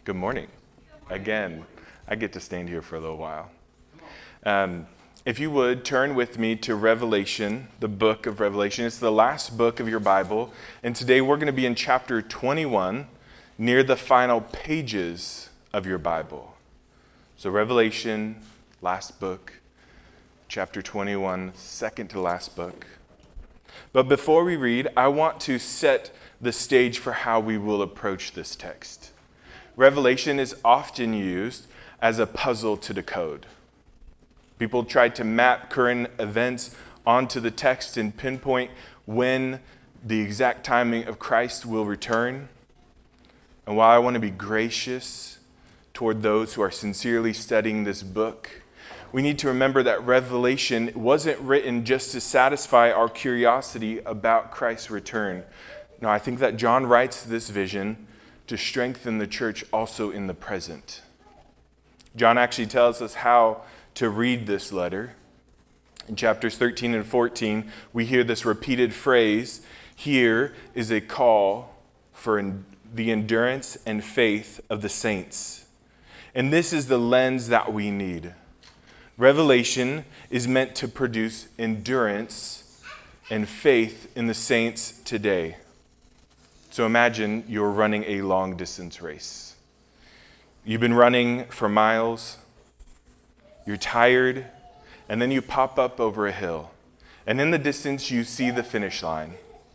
Good morning. Again, I get to stand here for a little while. If you would, turn with me to Revelation, the book of Revelation. It's the last book of your Bible. And today we're going to be in chapter 21, near the final pages of your Bible. So Revelation, last book, chapter 21, second to last book. But before we read, I want to set the stage for how we will approach this text. Revelation is often used as a puzzle to decode. People try to map current events onto the text and pinpoint when the exact timing of Christ will return. And while I want to be gracious toward those who are sincerely studying this book, we need to remember that Revelation wasn't written just to satisfy our curiosity about Christ's return. No, I think that John writes this vision to strengthen the church also in the present. John actually tells us how to read this letter. In chapters 13 and 14, we hear this repeated phrase, "Here is a call for the endurance and faith of the saints." And this is the lens that we need. Revelation is meant to produce endurance and faith in the saints today. So imagine you're running a long distance race. You've been running for miles, you're tired, and then you pop up over a hill. And in the distance you see the finish line.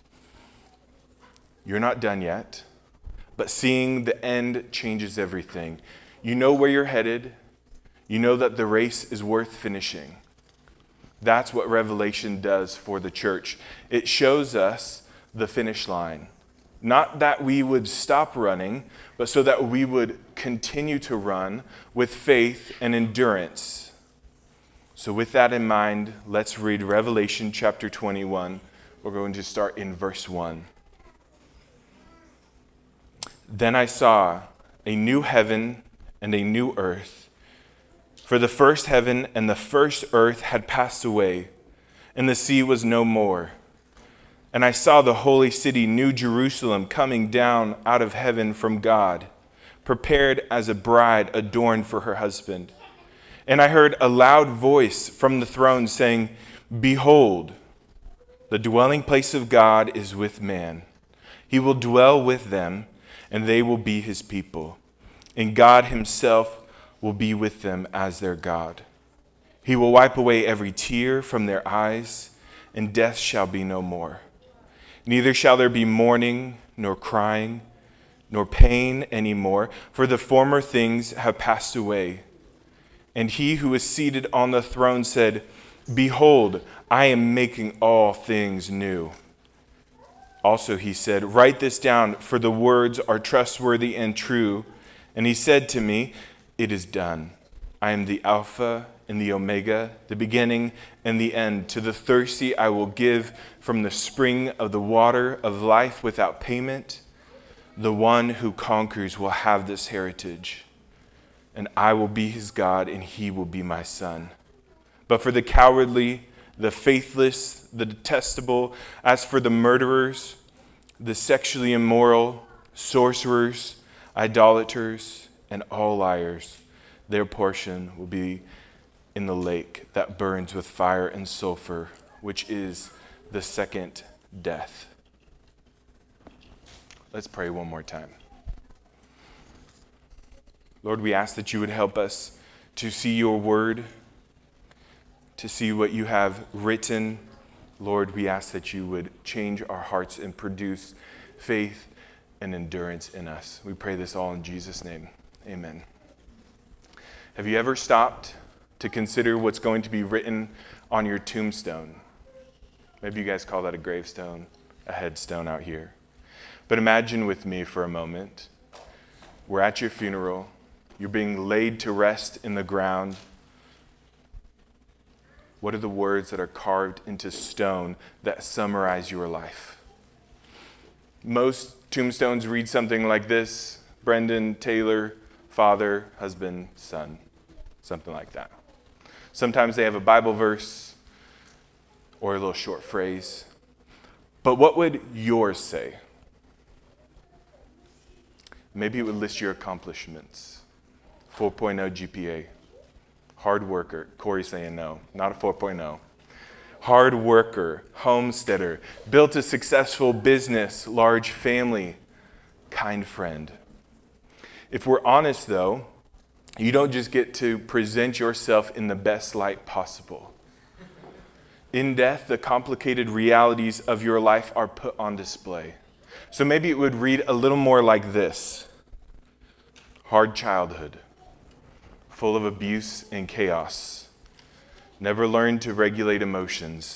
You're not done yet, but seeing the end changes everything. You know where you're headed. You know that the race is worth finishing. That's what Revelation does for the church. It shows us the finish line. Not that we would stop running, but so that we would continue to run with faith and endurance. So with that in mind, let's read Revelation chapter 21. We're going to start in verse 1. Then I saw a new heaven and a new earth. For the first heaven and the first earth had passed away, and the sea was no more. And I saw the holy city, New Jerusalem, coming down out of heaven from God, prepared as a bride adorned for her husband. And I heard a loud voice from the throne saying, "Behold, the dwelling place of God is with man. He will dwell with them, and they will be his people. And God himself will be with them as their God. He will wipe away every tear from their eyes, and death shall be no more. Neither shall there be mourning, nor crying, nor pain any more, for the former things have passed away." And he who is seated on the throne said, "Behold, I am making all things new." Also he said, "Write this down, for the words are trustworthy and true." And he said to me, "It is done. I am the Alpha and the Omega, the beginning and the end. To the thirsty I will give from the spring of the water of life without payment. The one who conquers will have this heritage, and I will be his God, and he will be my son. But for the cowardly, the faithless, the detestable, as for the murderers, the sexually immoral, sorcerers, idolaters, and all liars, their portion will be in the lake that burns with fire and sulfur, which is the second death." Let's pray one more time. Lord, we ask that you would help us to see your word, to see what you have written. Lord, we ask that you would change our hearts and produce faith and endurance in us. We pray this all in Jesus' name. Amen. Have you ever stopped to consider what's going to be written on your tombstone? Maybe you guys call that a gravestone, a headstone out here. But imagine with me for a moment, we're at your funeral, you're being laid to rest in the ground. What are the words that are carved into stone that summarize your life? Most tombstones read something like this: Brendan Taylor, father, husband, son, something like that. Sometimes they have a Bible verse or a little short phrase. But what would yours say? Maybe it would list your accomplishments. 4.0 GPA. Hard worker. Corey's saying no, not a 4.0. Hard worker, homesteader, built a successful business, large family, kind friend. If we're honest, though, you don't just get to present yourself in the best light possible. In death, the complicated realities of your life are put on display. So maybe it would read a little more like this. Hard childhood, full of abuse and chaos. Never learned to regulate emotions.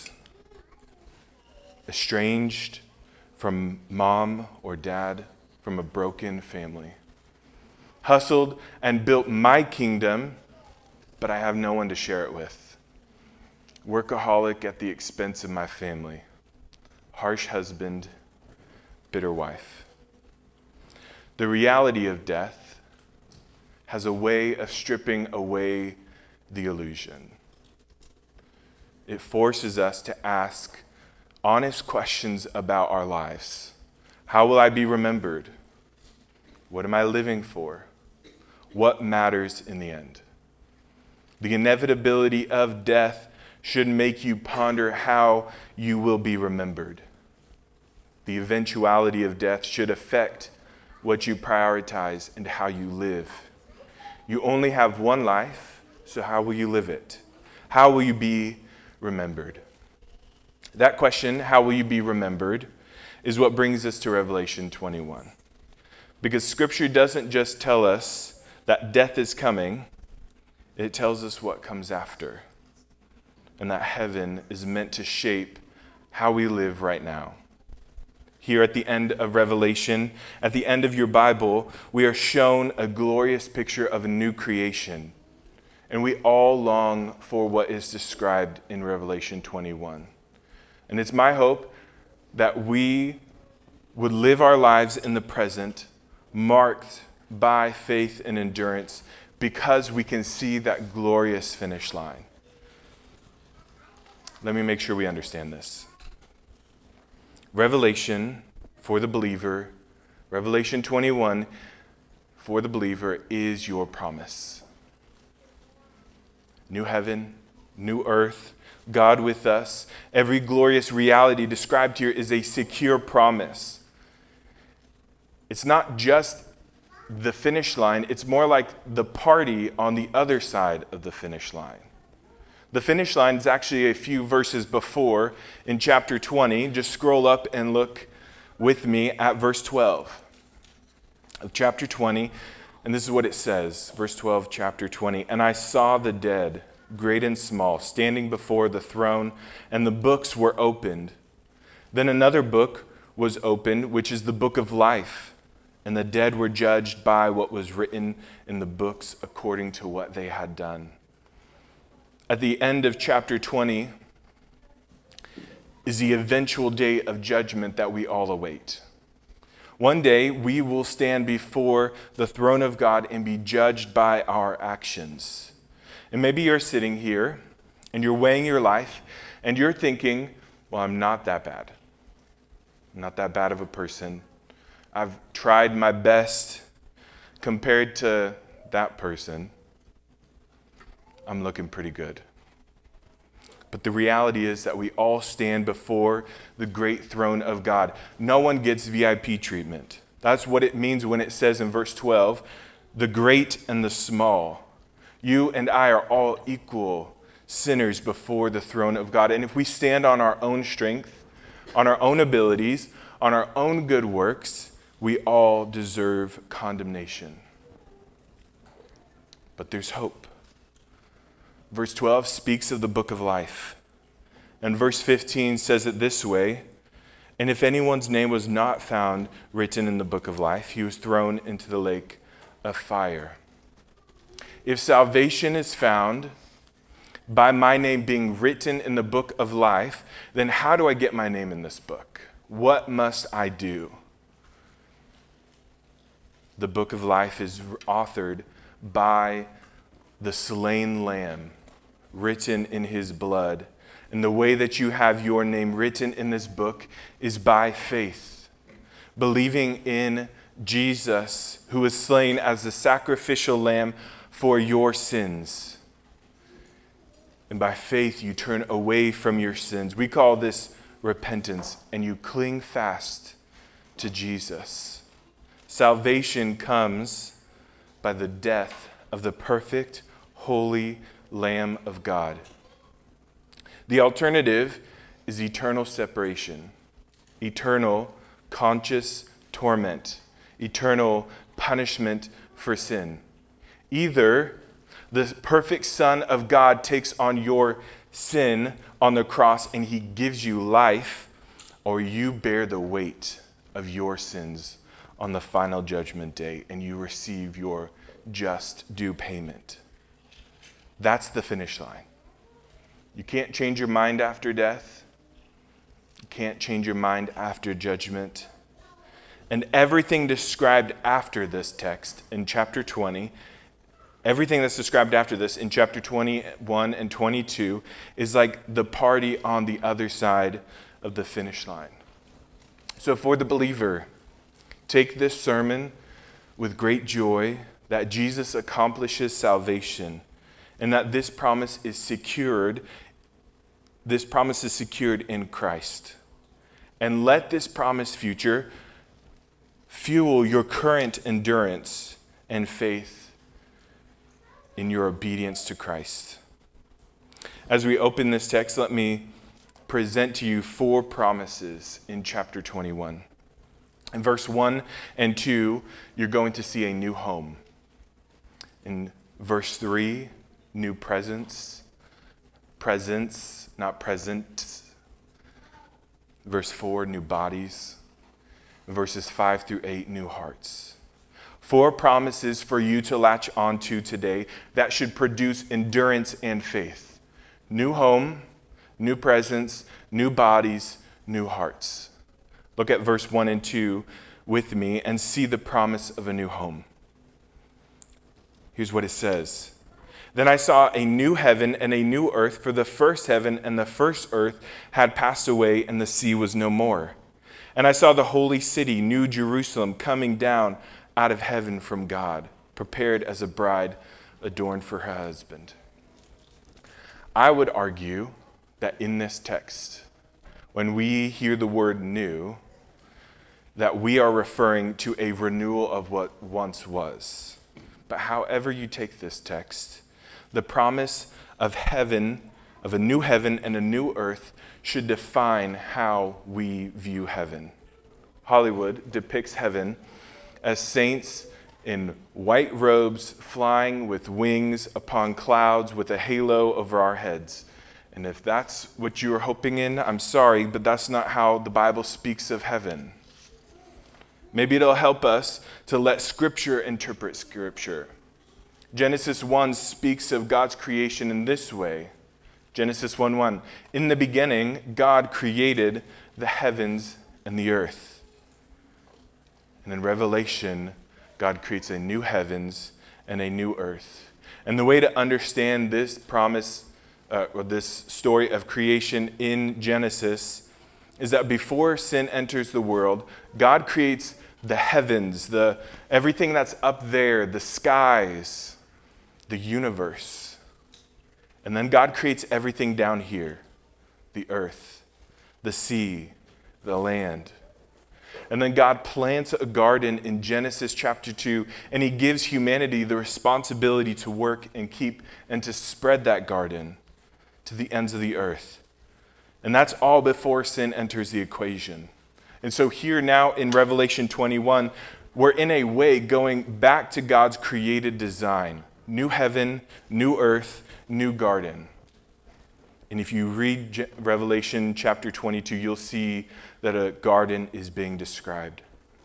Estranged from mom or dad, from a broken family. Hustled and built my kingdom, but I have no one to share it with. Workaholic at the expense of my family. Harsh husband, bitter wife. The reality of death has a way of stripping away the illusion. It forces us to ask honest questions about our lives. How will I be remembered? What am I living for? What matters in the end? The inevitability of death should make you ponder how you will be remembered. The eventuality of death should affect what you prioritize and how you live. You only have one life, so how will you live it? How will you be remembered? That question, how will you be remembered, is what brings us to Revelation 21. Because Scripture doesn't just tell us that death is coming, it tells us what comes after. And that heaven is meant to shape how we live right now. Here at the end of Revelation, at the end of your Bible, we are shown a glorious picture of a new creation. And we all long for what is described in Revelation 21. And it's my hope that we would live our lives in the present, marked by faith and endurance, because we can see that glorious finish line. Let me make sure we understand this. Revelation for the believer, Revelation 21 for the believer is your promise. New heaven, new earth, God with us. Every glorious reality described here is a secure promise. It's not just the finish line, it's more like the party on the other side of the finish line. The finish line is actually a few verses before in chapter 20. Just scroll up and look with me at verse 12 of chapter 20. And this is what it says, verse 12, chapter 20. And I saw the dead, great and small, standing before the throne, and the books were opened. Then another book was opened, which is the book of life. And the dead were judged by what was written in the books according to what they had done. At the end of chapter 20 is the eventual day of judgment that we all await. One day we will stand before the throne of God and be judged by our actions. And maybe you're sitting here and you're weighing your life and you're thinking, well, I'm not that bad. I'm not that bad of a person. I've tried my best compared to that person. I'm looking pretty good. But the reality is that we all stand before the great throne of God. No one gets VIP treatment. That's what it means when it says in verse 12, the great and the small. You and I are all equal sinners before the throne of God. And if we stand on our own strength, on our own abilities, on our own good works, we all deserve condemnation. But there's hope. Verse 12 speaks of the book of life. And verse 15 says it this way, and if anyone's name was not found written in the book of life, he was thrown into the lake of fire. If salvation is found by my name being written in the book of life, then how do I get my name in this book? What must I do? The book of life is authored by the slain lamb, written in his blood. And the way that you have your name written in this book is by faith, believing in Jesus, who was slain as the sacrificial lamb for your sins. And by faith, you turn away from your sins. We call this repentance, and you cling fast to Jesus. Salvation comes by the death of the perfect, holy Lamb of God. The alternative is eternal separation, eternal conscious torment, eternal punishment for sin. Either the perfect Son of God takes on your sin on the cross and he gives you life, or you bear the weight of your sins on the final judgment day and you receive your just due payment. That's the finish line. You can't change your mind after death. You can't change your mind after judgment. And everything described after this text in chapter 20, everything that's described after this in chapter 21 and 22 is like the party on the other side of the finish line. So for the believer, take this sermon with great joy that Jesus accomplishes salvation and that this promise is secured in Christ. And let this promised future fuel your current endurance and faith in your obedience to Christ. As we open this text, let me present to you 4 promises in chapter 21. In verse 1 and 2, you're going to see a new home. In verse 3, new presence, not present. Verse 4, new bodies. Verses 5 through 8, new hearts. 4 promises for you to latch onto today that should produce endurance and faith. New home, new presence, new bodies, new hearts. Look at verse 1 and 2 with me and see the promise of a new home. Here's what it says. Then I saw a new heaven and a new earth, for the first heaven and the first earth had passed away, and the sea was no more. And I saw the holy city, New Jerusalem, coming down out of heaven from God, prepared as a bride adorned for her husband. I would argue that in this text, when we hear the word new, that we are referring to a renewal of what once was. But however you take this text, the promise of heaven, of a new heaven and a new earth, should define how we view heaven. Hollywood depicts heaven as saints in white robes flying with wings upon clouds with a halo over our heads. And if that's what you are hoping in, I'm sorry, but that's not how the Bible speaks of heaven. Maybe it'll help us to let Scripture interpret Scripture. Genesis 1 speaks of God's creation in this way. Genesis 1:1, in the beginning, God created the heavens and the earth. And in Revelation, God creates a new heavens and a new earth. And the way to understand this promise, or this story of creation in Genesis, is that before sin enters the world, God creates the heavens, everything that's up there, the skies, the universe. And then God creates everything down here, the earth, the sea, the land. And then God plants a garden in Genesis chapter 2, and he gives humanity the responsibility to work and keep and to spread that garden to the ends of the earth. And that's all before sin enters the equation. And so here now in Revelation 21, we're in a way going back to God's created design. New heaven, new earth, new garden. And if you read Revelation chapter 22, you'll see that a garden is being described.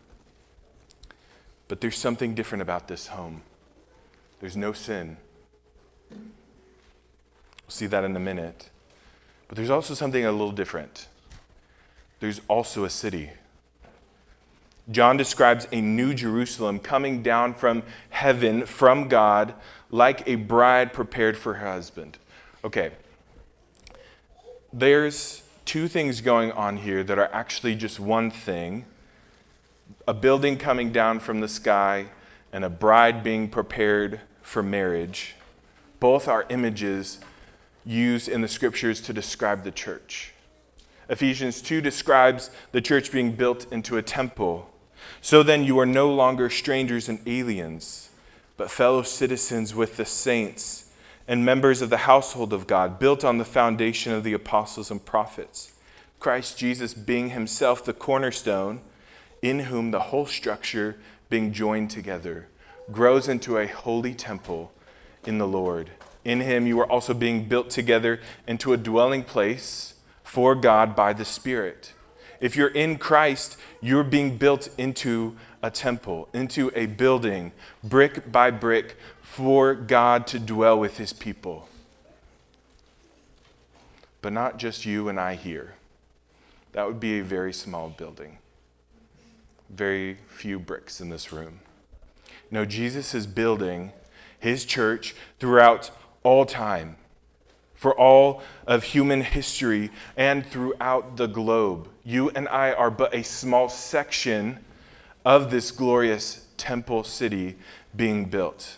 But there's something different about this home. There's no sin. We'll see that in a minute. But there's also something a little different. There's also a city. John describes a new Jerusalem coming down from heaven, from God, like a bride prepared for her husband. Okay, there's 2 things going on here that are actually just one thing, a building coming down from the sky and a bride being prepared for marriage, both are images used in the scriptures to describe the church. Ephesians 2 describes the church being built into a temple. So then you are no longer strangers and aliens, but fellow citizens with the saints and members of the household of God, built on the foundation of the apostles and prophets, Christ Jesus being himself the cornerstone, in whom the whole structure, being joined together, grows into a holy temple in the Lord. In him you are also being built together into a dwelling place for God by the Spirit. If you're in Christ, you're being built into a temple, into a building, brick by brick, for God to dwell with his people. But not just you and I here. That would be a very small building. Very few bricks in this room. No, Jesus is building his church throughout all time, for all of human history and throughout the globe. You and I are but a small section of this glorious temple city being built.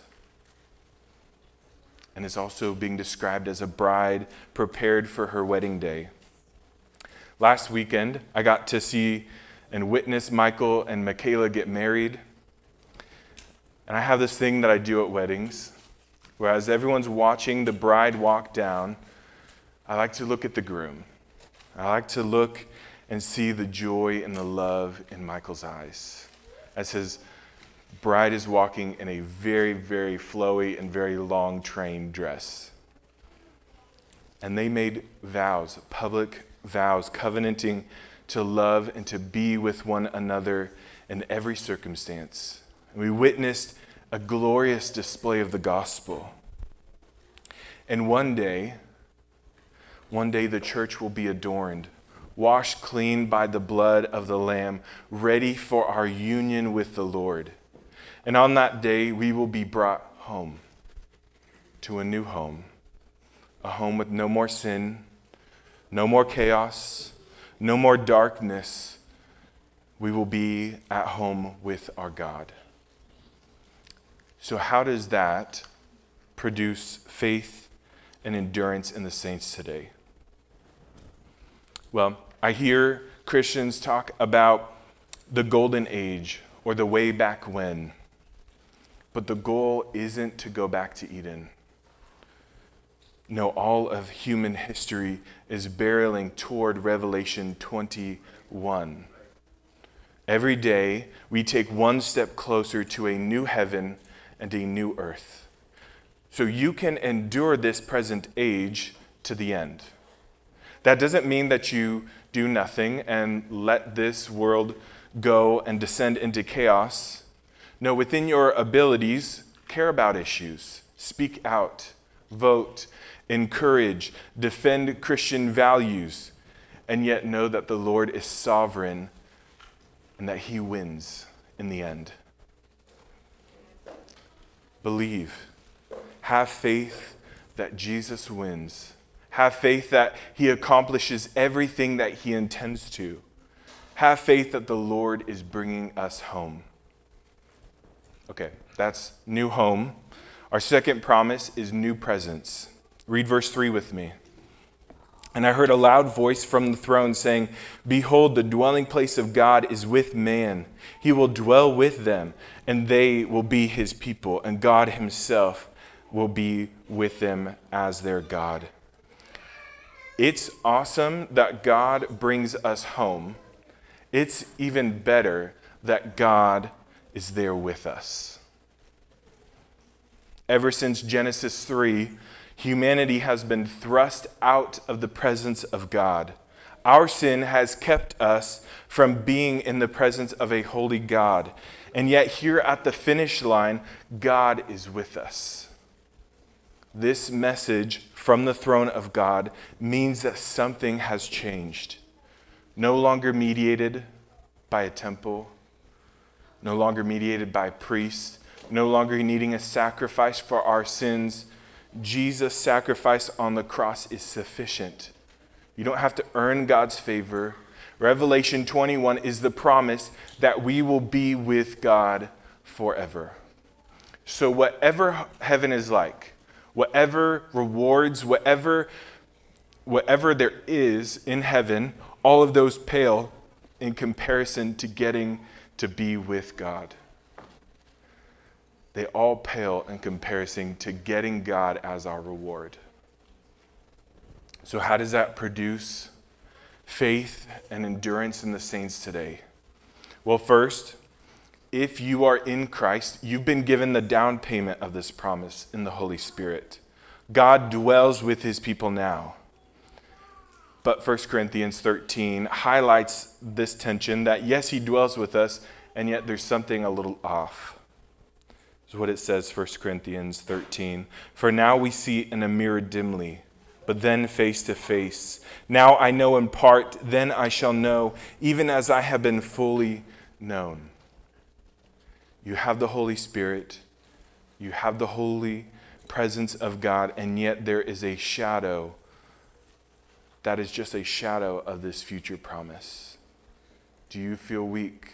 And is also being described as a bride prepared for her wedding day. Last weekend, I got to see and witness Michael and Michaela get married. And I have this thing that I do at weddings, where as everyone's watching the bride walk down, I like to look at the groom. I like to look and see the joy and the love in Michael's eyes as his bride is walking in a very, very flowy and very long train dress. And they made vows, public vows, covenanting to love and to be with one another in every circumstance. And we witnessed a glorious display of the gospel. And one day the church will be adorned, washed clean by the blood of the Lamb, ready for our union with the Lord. And on that day, we will be brought home, to a new home, a home with no more sin, no more chaos, no more darkness. We will be at home with our God. So how does that produce faith and endurance in the saints today? Well, I hear Christians talk about the golden age or the way back when. But the goal isn't to go back to Eden. No, all of human history is barreling toward Revelation 21. Every day, we take one step closer to a new heaven and a new earth. So you can endure this present age to the end. That doesn't mean that you do nothing and let this world go and descend into chaos. No, within your abilities, care about issues, speak out, vote, encourage, defend Christian values, and yet know that the Lord is sovereign and that he wins in the end. Believe. Have faith that Jesus wins. Have faith that he accomplishes everything that he intends to. Have faith that the Lord is bringing us home. Okay, that's new home. Our second promise is new presence. Read verse 3 with me. And I heard a loud voice from the throne saying, "Behold, the dwelling place of God is with man. He will dwell with them, and they will be his people, and God himself will be with them as their God." It's awesome that God brings us home. It's even better that God is there with us. Ever since Genesis 3, humanity has been thrust out of the presence of God. Our sin has kept us from being in the presence of a holy God. And yet here at the finish line, God is with us. This message from the throne of God means that something has changed. No longer mediated by a temple, no longer mediated by priests, no longer needing a sacrifice for our sins. Jesus' sacrifice on the cross is sufficient. You don't have to earn God's favor, Revelation 21 is the promise that we will be with God forever. So whatever heaven is like, whatever rewards, whatever there is in heaven, all of those pale in comparison to getting to be with God. They all pale in comparison to getting God as our reward. So how does that produce faith and endurance in the saints today? Well, first, if you are in Christ, you've been given the down payment of this promise in the Holy Spirit. God dwells with his people now. But 1 Corinthians 13 highlights this tension that yes, he dwells with us, and yet there's something a little off. This is what it says, 1 Corinthians 13. For now we see in a mirror dimly, but then face to face. Now I know in part, then I shall know, even as I have been fully known. You have the Holy Spirit, you have the holy presence of God, and yet there is a shadow that is just a shadow of this future promise. Do you feel weak,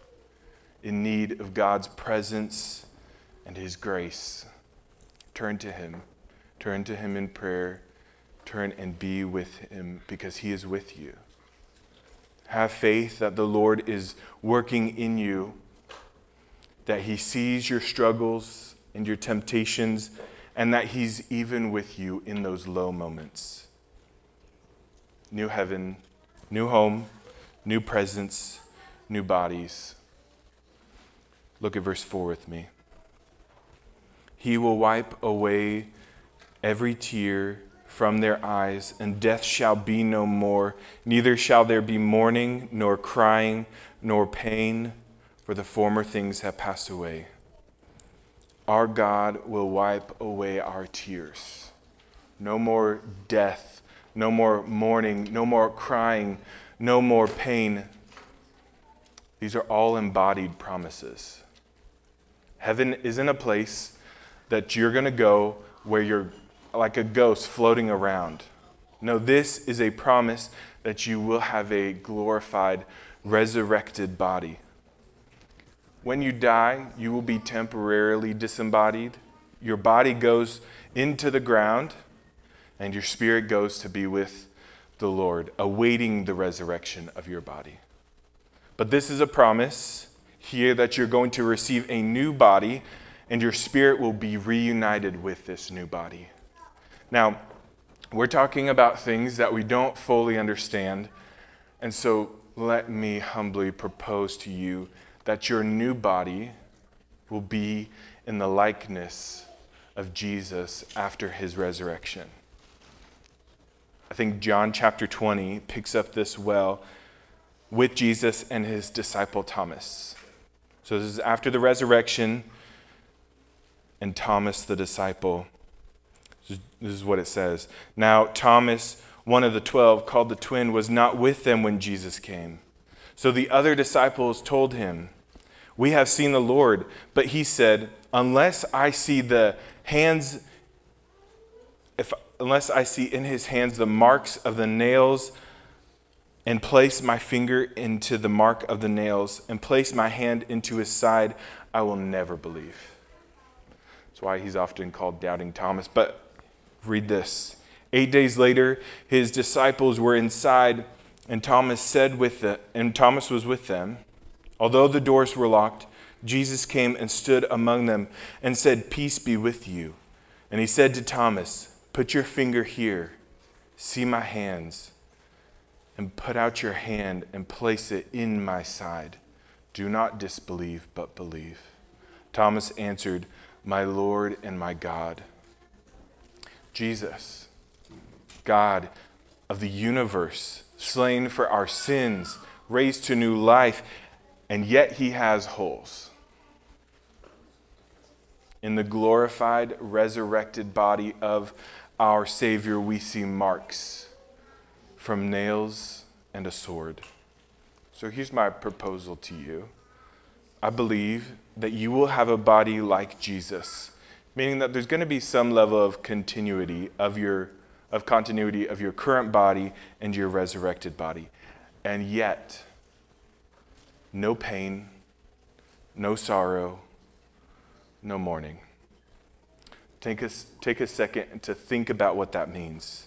in need of God's presence and his grace? Turn to him. Turn to him in prayer. Turn and be with him because he is with you. Have faith that the Lord is working in you, that he sees your struggles and your temptations, and that he's even with you in those low moments. New heaven, new home, new presence, new bodies. Look at verse 4 with me. He will wipe away every tear from their eyes, and death shall be no more. Neither shall there be mourning, nor crying, nor pain, for the former things have passed away. Our God will wipe away our tears. No more death, no more mourning, no more crying, no more pain. These are all embodied promises. Heaven isn't a place that you're going to go where you're like a ghost floating around. No, this is a promise that you will have a glorified, resurrected body. When you die, you will be temporarily disembodied. Your body goes into the ground, and your spirit goes to be with the Lord, awaiting the resurrection of your body. But this is a promise here that you're going to receive a new body, and your spirit will be reunited with this new body. Now, we're talking about things that we don't fully understand, and so let me humbly propose to you that your new body will be in the likeness of Jesus after his resurrection. I think John chapter 20 picks up this well with Jesus and his disciple Thomas. So this is after the resurrection, and Thomas the disciple. This is what it says. Now Thomas, one of the 12, called the twin, was not with them when Jesus came. So the other disciples told him, "We have seen the Lord." But he said, unless I see in his hands the marks of the nails, and place my finger into the mark of the nails, and place my hand into his side, I will never believe. That's why he's often called Doubting Thomas. But read this. 8 days later, his disciples were inside, and Thomas was with them. Although the doors were locked, Jesus came and stood among them and said, "Peace be with you." And he said to Thomas, "Put your finger here, see my hands, and put out your hand and place it in my side. Do not disbelieve, but believe." Thomas answered, "My Lord and my God." Jesus, God of the universe, slain for our sins, raised to new life, and yet he has holes. In the glorified, resurrected body of our Savior, we see marks from nails and a sword. So here's my proposal to you. I believe that you will have a body like Jesus, meaning that there's going to be some level of continuity of your current body and your resurrected body. And yet, no pain, no sorrow, no mourning. Take a second to think about what that means.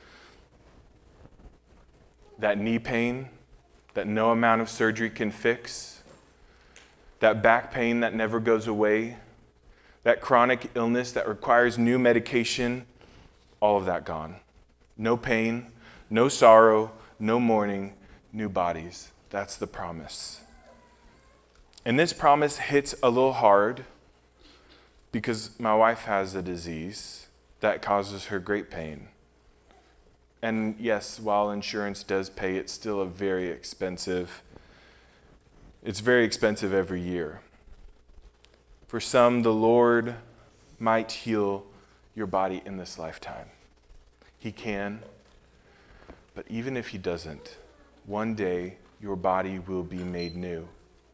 That knee pain that no amount of surgery can fix, that back pain that never goes away, that chronic illness that requires new medication, all of that gone. No pain, no sorrow, no mourning, new bodies. That's the promise. And this promise hits a little hard because my wife has a disease that causes her great pain. And yes, while insurance does pay, it's still very expensive. It's very expensive every year. For some, the Lord might heal your body in this lifetime. He can. But even if he doesn't, one day your body will be made new.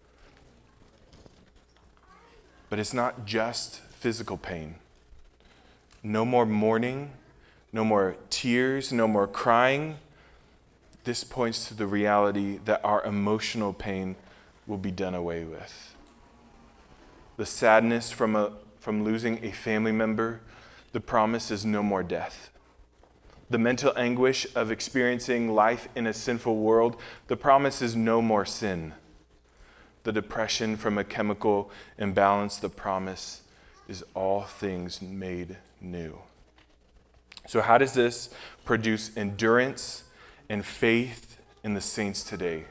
But it's not just physical pain. No more mourning, no more tears, no more crying. This points to the reality that our emotional pain will be done away with. The sadness from losing a family member, the promise is no more death. The mental anguish of experiencing life in a sinful world, the promise is no more sin. The depression from a chemical imbalance, the promise is all things made new. So how does this produce endurance and faith in the saints today?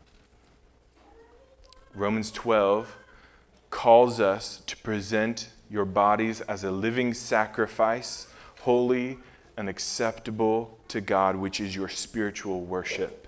Romans 12 calls us to present your bodies as a living sacrifice, holy and acceptable to God, which is your spiritual worship.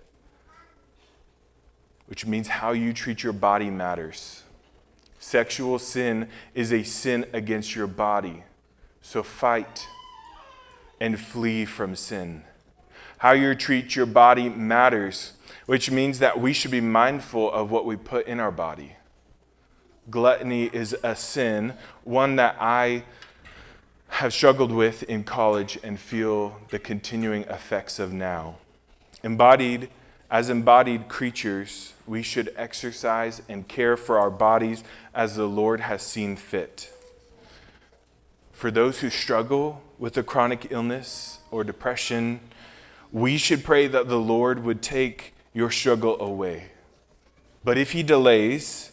Which means how you treat your body matters. Sexual sin is a sin against your body. So fight and flee from sin. How you treat your body matters, which means that we should be mindful of what we put in our body. Gluttony is a sin, one that I have struggled with in college and feel the continuing effects of now. As embodied creatures, we should exercise and care for our bodies as the Lord has seen fit. For those who struggle with a chronic illness or depression, we should pray that the Lord would take your struggle away. But if he delays,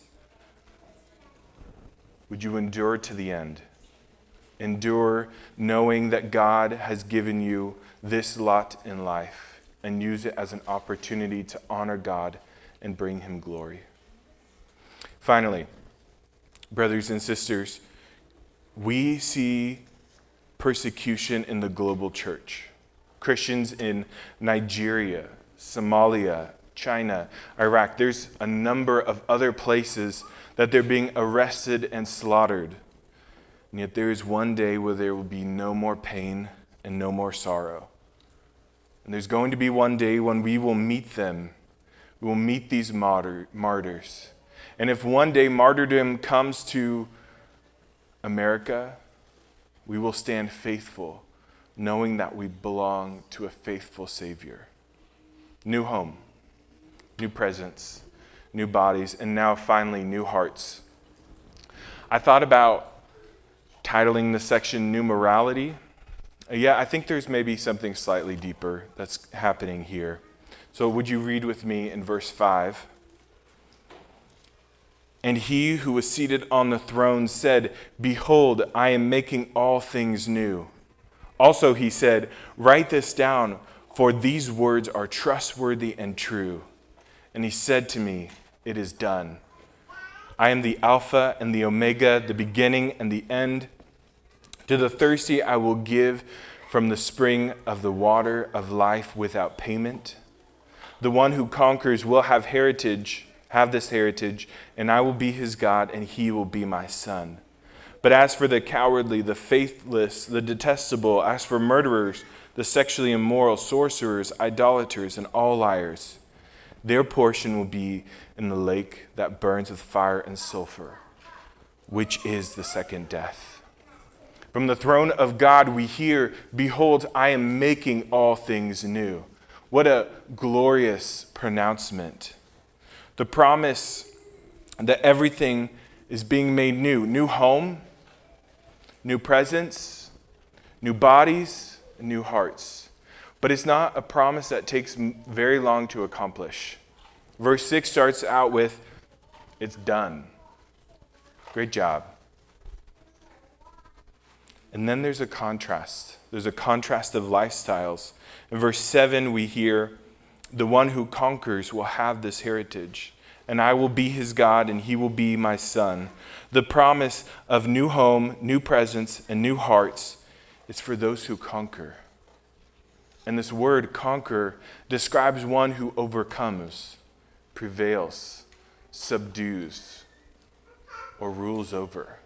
would you endure to the end? Endure knowing that God has given you this lot in life and use it as an opportunity to honor God and bring him glory. Finally, brothers and sisters, we see persecution in the global church. Christians in Nigeria, Somalia, China, Iraq. There's a number of other places that they're being arrested and slaughtered. And yet there is one day where there will be no more pain and no more sorrow. And there's going to be one day when we will meet them. We will meet these martyrs. And if one day martyrdom comes to America, we will stand faithful, knowing that we belong to a faithful Savior. New home, new presence, new bodies, and now finally new hearts. I thought about titling the section New Morality. I think there's maybe something slightly deeper that's happening here. So would you read with me in verse 5? And he who was seated on the throne said, "Behold, I am making all things new." Also he said, "Write this down, for these words are trustworthy and true." And he said to me, "It is done. I am the Alpha and the Omega, the beginning and the end. To the thirsty I will give from the spring of the water of life without payment. The one who conquers will have this heritage, and I will be his God, and he will be my son. But as for the cowardly, the faithless, the detestable, as for murderers, the sexually immoral, sorcerers, idolaters, and all liars, their portion will be in the lake that burns with fire and sulfur, which is the second death. From the throne of God we hear, "Behold, I am making all things new." What a glorious pronouncement. The promise that everything is being made new. New home, new presence, new bodies, and new hearts. But it's not a promise that takes very long to accomplish. Verse 6 starts out with, it's done. Great job. And then there's a contrast. There's a contrast of lifestyles. In verse 7, we hear, the one who conquers will have this heritage, and I will be his God, and he will be my son. The promise of new home, new presence, and new hearts is for those who conquer. And this word conquer describes one who overcomes, prevails, subdues, or rules over.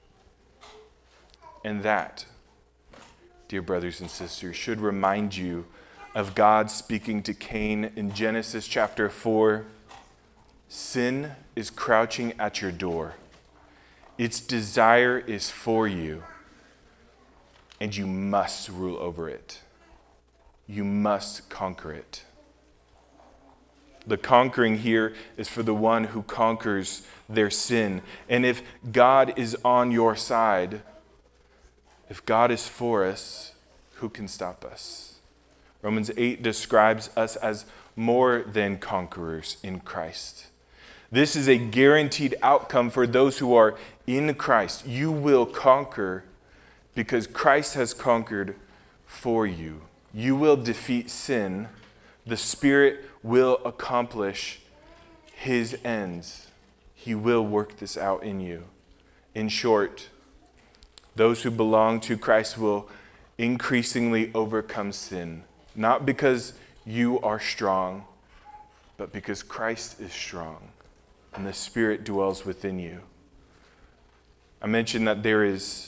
And that, dear brothers and sisters, should remind you of God speaking to Cain in Genesis chapter 4. Sin is crouching at your door. Its desire is for you, and you must rule over it. You must conquer it. The conquering here is for the one who conquers their sin. And if God is on your side, if God is for us, who can stop us? Romans 8 describes us as more than conquerors in Christ. This is a guaranteed outcome for those who are in Christ. You will conquer because Christ has conquered for you. You will defeat sin. The Spirit will accomplish his ends. He will work this out in you. In short, those who belong to Christ will increasingly overcome sin, not because you are strong, but because Christ is strong and the Spirit dwells within you. I mentioned that there is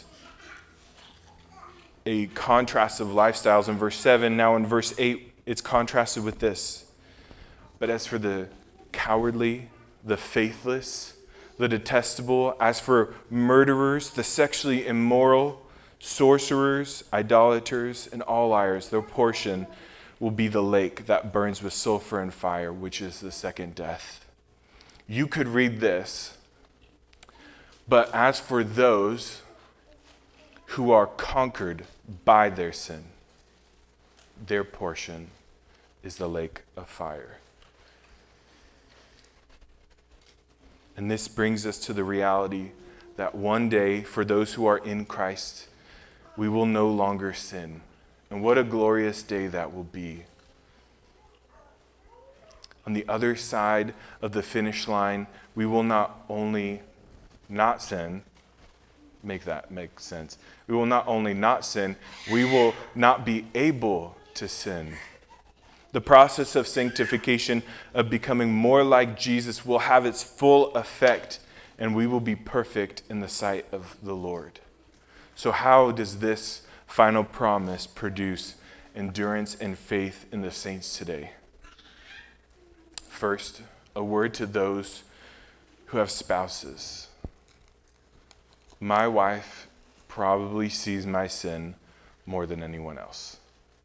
a contrast of lifestyles in verse 7. Now in verse 8, it's contrasted with this. But as for the cowardly, the faithless, the detestable, as for murderers, the sexually immoral, sorcerers, idolaters, and all liars, their portion will be the lake that burns with sulfur and fire, which is the second death. You could read this, but as for those who are conquered by their sin, their portion is the lake of fire. And this brings us to the reality that one day, for those who are in Christ, we will no longer sin. And what a glorious day that will be. On the other side of the finish line, we will not only not sin, make that make sense. We will not only not sin, we will not be able to sin. The process of sanctification, of becoming more like Jesus, will have its full effect, and we will be perfect in the sight of the Lord. So how does this final promise produce endurance and faith in the saints today? First, a word to those who have spouses. My wife probably sees my sin more than anyone else.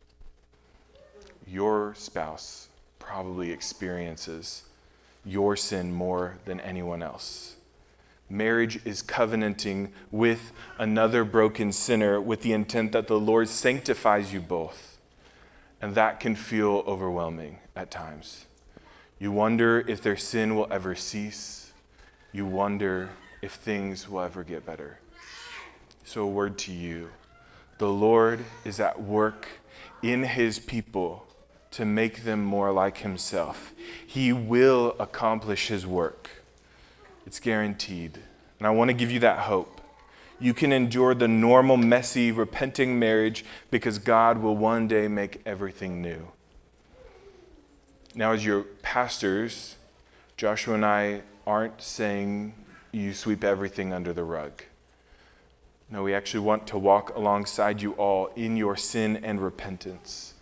Your spouse probably experiences your sin more than anyone else. Marriage is covenanting with another broken sinner with the intent that the Lord sanctifies you both. And that can feel overwhelming at times. You wonder if their sin will ever cease. You wonder if things will ever get better. So a word to you. The Lord is at work in his people to make them more like himself. He will accomplish his work. It's guaranteed. And I want to give you that hope. You can endure the normal, messy, repenting marriage because God will one day make everything new. Now, as your pastors, Joshua and I aren't saying you sweep everything under the rug. No, we actually want to walk alongside you all in your sin and repentance.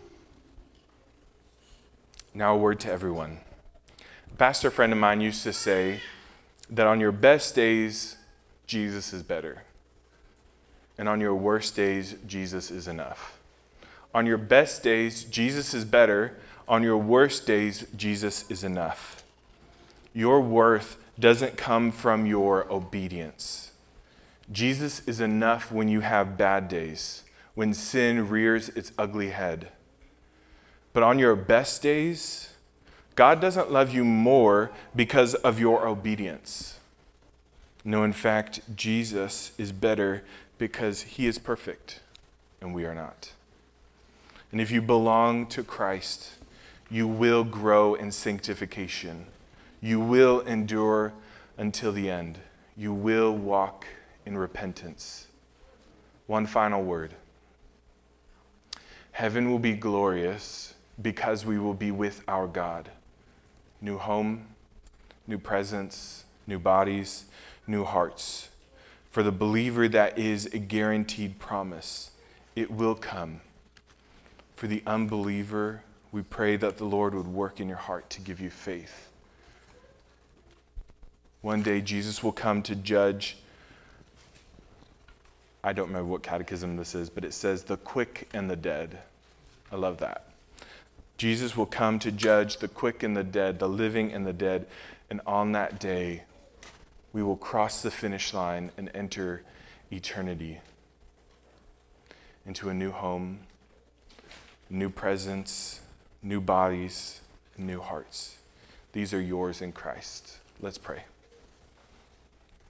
Now a word to everyone. A pastor friend of mine used to say that on your best days, Jesus is better. And on your worst days, Jesus is enough. On your best days, Jesus is better. On your worst days, Jesus is enough. Your worth doesn't come from your obedience. Jesus is enough when you have bad days, when sin rears its ugly head. But on your best days, God doesn't love you more because of your obedience. No, in fact, Jesus is better because he is perfect and we are not. And if you belong to Christ, you will grow in sanctification. You will endure until the end. You will walk in repentance. One final word. Heaven will be glorious because we will be with our God. New home, new presence, new bodies, new hearts. For the believer, that is a guaranteed promise. It will come. For the unbeliever, we pray that the Lord would work in your heart to give you faith. One day, Jesus will come to judge. I don't remember what catechism this is, but it says the quick and the dead. I love that. Jesus will come to judge the quick and the dead, the living and the dead. And on that day, we will cross the finish line and enter eternity into a new home, new presence, new bodies, and new hearts. These are yours in Christ. Let's pray.